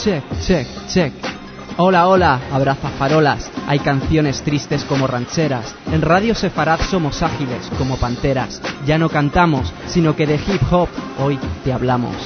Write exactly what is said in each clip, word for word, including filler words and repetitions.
check, check, check. Hola, hola, abraza farolas. Hay canciones tristes como rancheras. En Radio Sefarad somos ágiles como panteras. Ya no cantamos, sino que de hip hop hoy te hablamos.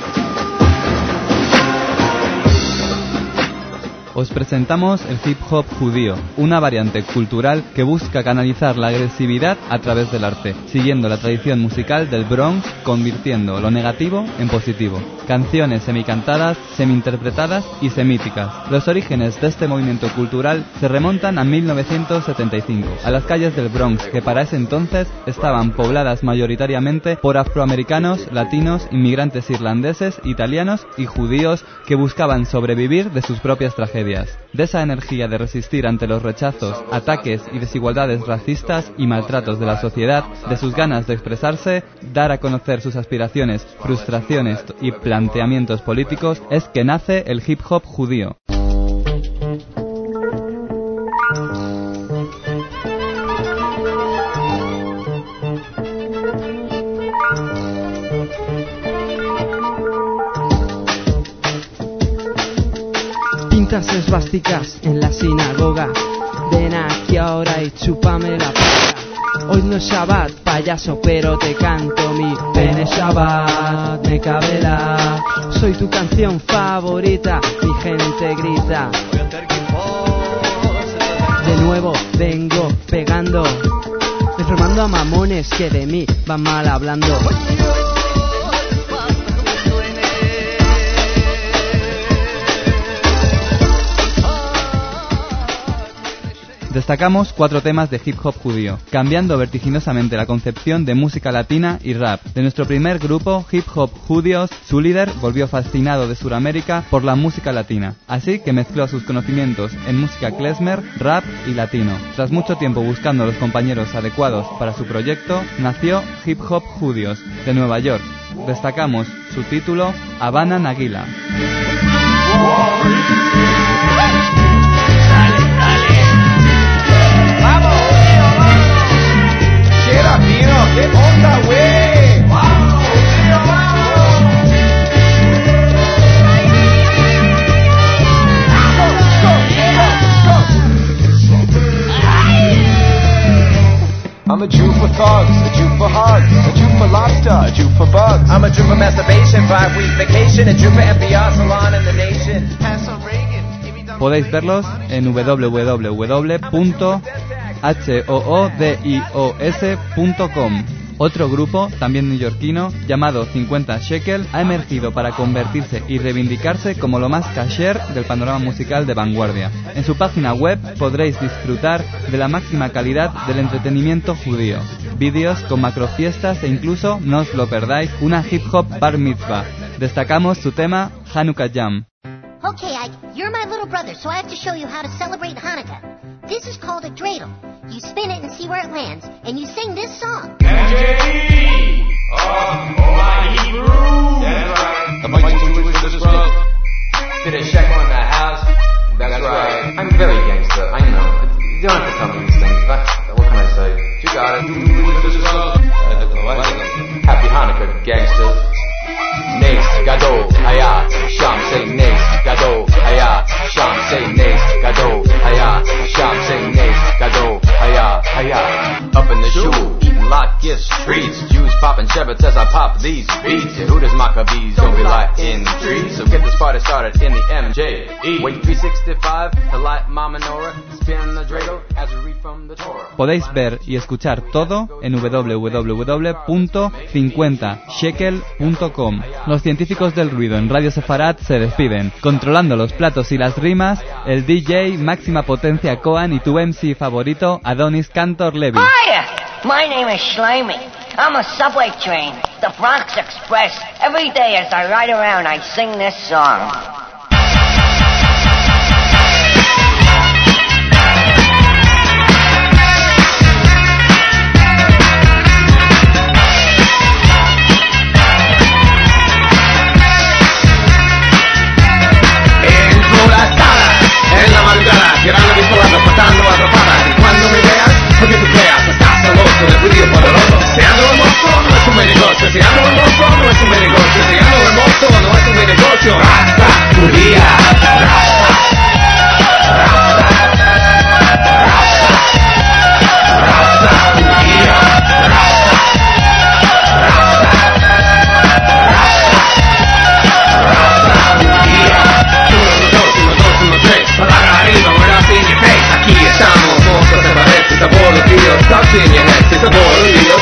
Os presentamos el hip hop judío, una variante cultural que busca canalizar la agresividad a través del arte, siguiendo la tradición musical del Bronx, convirtiendo lo negativo en positivo. Canciones semicantadas, semi-interpretadas y semíticas. Los orígenes de este movimiento cultural se remontan a mil novecientos setenta y cinco, a las calles del Bronx, que para ese entonces estaban pobladas mayoritariamente por afroamericanos, latinos, inmigrantes irlandeses, italianos y judíos que buscaban sobrevivir de sus propias tragedias. De esa energía de resistir ante los rechazos, ataques y desigualdades racistas y maltratos de la sociedad, de sus ganas de expresarse, dar a conocer sus aspiraciones, frustraciones y planteamientos políticos, es que nace el hip hop judío. Pintas esvásticas en la sinagoga. Ven aquí ahora y chúpame la polla. Hoy no es Shabbat, payaso, pero te canto mi Bene Shabbat, me cabela. Soy tu canción favorita, mi gente grita. De nuevo vengo pegando, enfermando a mamones que de mí van mal hablando. Destacamos cuatro temas de hip hop judío, cambiando vertiginosamente la concepción de música latina y rap. De nuestro primer grupo, Hip Hop Judíos, su líder volvió fascinado de Sudamérica por la música latina, así que mezcló sus conocimientos en música klezmer, rap y latino. Tras mucho tiempo buscando los compañeros adecuados para su proyecto, nació Hip Hop Judíos, de Nueva York. Destacamos su título, Habana Naguila. ¡Qué onda, güey! ¡Vamos, tío, vamos! I'm a Jew for thugs, a Jew for hugs, a Jew for lobster, a Jew for bugs. I'm a Jew for masturbation, five-week vacation, a Jew for F B I salon in the nation. Podéis verlos en w w w punto hoodios punto com. Otro grupo, también neoyorquino, llamado cincuenta Shekel, ha emergido para convertirse y reivindicarse como lo más kasher del panorama musical de vanguardia. En su página web podréis disfrutar de la máxima calidad del entretenimiento judío, vídeos con macrofiestas e incluso, no os lo perdáis, una hip hop bar mitzvah. Destacamos su tema Hanukkah Jam. Okay, Ike, you're my little brother, so I have to show you how to celebrate Hanukkah. This is called a dreidel. You spin it and see where it lands, and you sing this song. M J E! Oh, oh my Hebrew! That's right. The mighty Jewish for this world. Did a check on the house? That's, That's right. right. I'm very gangster, I know. You don't have to tell me these things, but what can I say? You got it. Jewish for this world. Happy Hanukkah, gangsters. Nes Gadol Hayat Sham, say Nes Gadol Hayat Sham, say Nes Gadol Hayat Sham, say Nes Gadol Hayat Hayat. Up in the shul, eating lot gifts, treats. Jews popping sherbets as I pop these beats. Yehuda's Maccabees, don't be lighting trees. So get this party started in the M J E. Wait three sixty-five to light my menorah. Spin the dreidel as we read from the Torah. Podéis ver y escuchar todo en w w w punto cincuenta shekel punto com. Los científicos del ruido en Radio Sefarad se despiden, controlando los platos y las rimas, el D J Máxima Potencia Coan y tu M C favorito Adonis Cantor Levy. Hiya! My name is Slimy. I'm a subway train, the Bronx Express. Every day as I ride around, I sing this song. En la madrugada, tirando mis palabras, matando a atrapadas. Y cuando me veas, porque tú creas, estás celoso del judío poderoso. Si ando hermoso, no es un buen negocio. Si ando hermoso, no es un buen negocio. Si ando hermoso, no es un buen negocio. Rasta,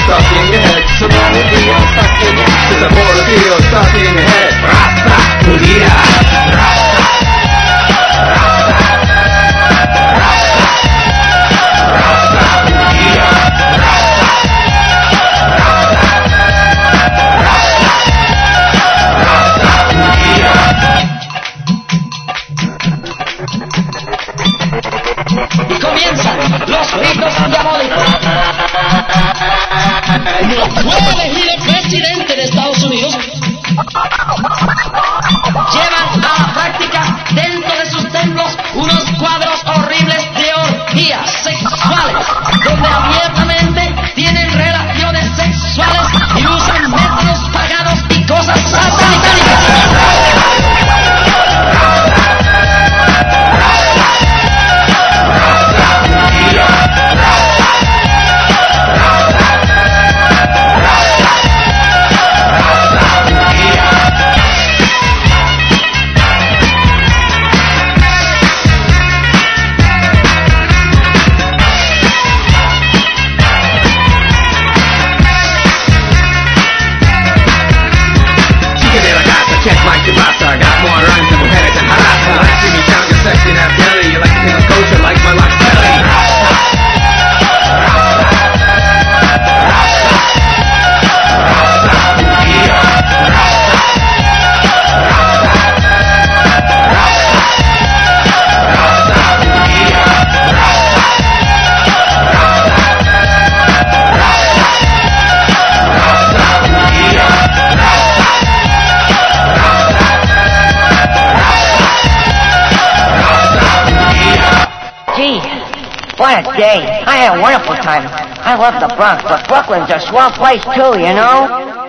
stuck in your head. So long as you're stuck in your head. Cause the more of you stuck in your head. Rasta, judía. Rasta, Rasta, Rasta, Rasta, judía. Rasta, Rasta, Rasta, Rasta, judía. Y comienzan los ritos diabólicos. Fue elegido presidente de Estados Unidos. Llevan a la práctica dentro de sus templos unos cuadros horribles de orgías sexuales, donde abiertamente tienen relaciones sexuales y usan métodos paganos y cosas satánicas. I got more rhymes than mujeres en Harasa. You like to see me sound, you're sexy and have belly. You like to think I'm kosher like my lunch belly. Rasta, Rasta, Rasta, Rasta, judía. Rasta, Rasta, Rasta, Rasta, judía. Rasta, Rasta, Rasta, Rasta, judía. Gee, what a day. I had a wonderful time. I love the Bronx, but Brooklyn's a swell place too, you know?